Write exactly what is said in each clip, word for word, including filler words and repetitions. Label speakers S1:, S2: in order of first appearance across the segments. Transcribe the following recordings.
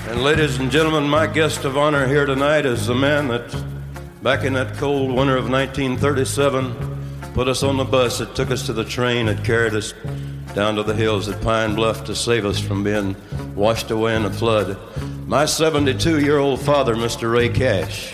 S1: And ladies and gentlemen, my guest of honor here tonight is the man that, back in that cold winter of nineteen thirty-seven, put us on the bus that took us to the train that carried us down to the hills at Pine Bluff to save us from being washed away in a flood. My seventy-two-year-old father, Mister Ray Cash.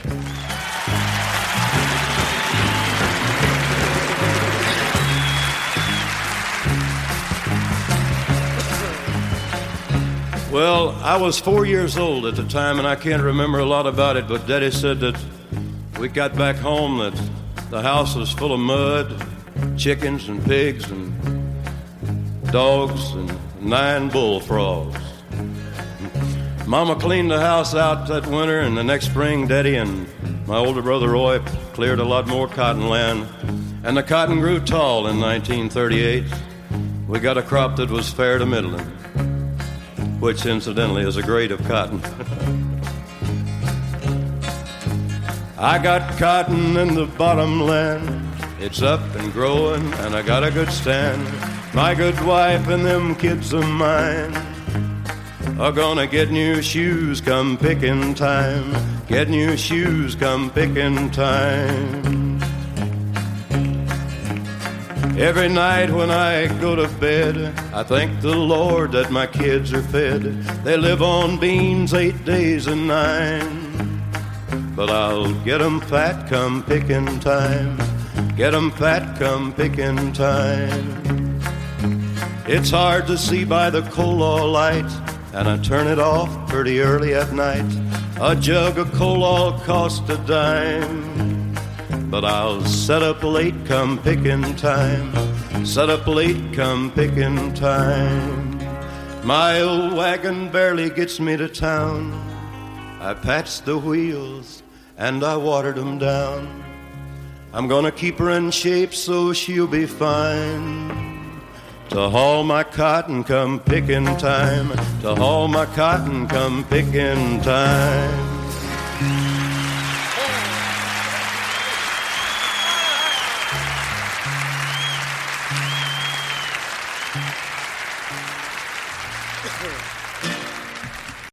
S1: Well, I was four years old at the time, and I can't remember a lot about it, but Daddy said that we got back home that the house was full of mud, chickens and pigs and dogs and nine bullfrogs. Mama cleaned the house out that winter, and the next spring, Daddy and my older brother Roy cleared a lot more cotton land, and the cotton grew tall in nineteen thirty-eight. We got a crop that was fair to middling, which incidentally is a grade of cotton. I got cotton in the bottomland. It's up and growing, and I got a good stand. My good wife and them kids of mine are gonna get new shoes come picking time. Get new shoes come picking time. Every night when I go to bed, I thank the Lord that my kids are fed. They live on beans eight days and nine, but I'll get 'em fat come picking time. Get 'em fat come picking time. It's hard to see by the coal oil light, and I turn it off pretty early at night. A jug of coal oil cost a dime, but I'll set up late come picking time. Set up late come picking time. My old wagon barely gets me to town. I patched the wheels and I watered them down. I'm gonna keep her in shape so she'll be fine. To haul my cotton come picking time. To haul my cotton come picking time.